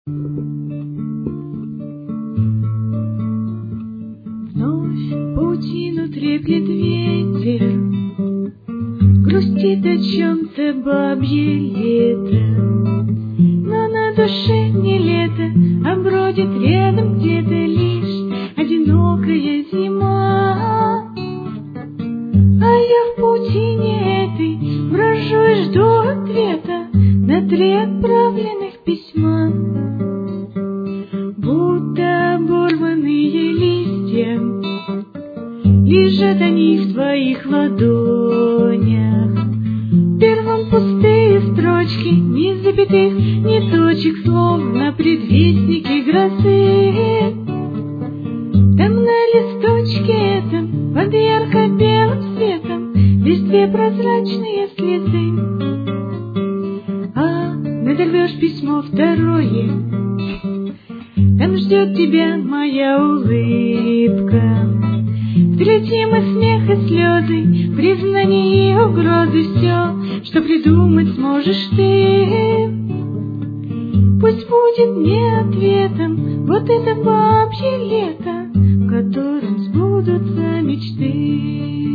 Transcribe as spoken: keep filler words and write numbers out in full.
Вновь паутину треплет ветер, грустит о чем-то бабье лето. Но на душе не лето, а бродит рядом где-то лишь одинокая зима. А я в паутине этой брожу и жду ответа на три отправленных письма. Будто оборванные листья, лежат они в твоих ладонях. Первым пустые строчки, ни запятых, ни точек, словно предвестники грозы. Там на листочке этом, под ярко-белым светом, лишь две прозрачные слезы. А надорвешь письмо второе, там ждет тебя моя улыбка. В третьем и смех, и слезы, признание и угрозы, все, что придумать сможешь ты. Пусть будет мне ответом вот это бабье лето, в котором сбудутся мечты.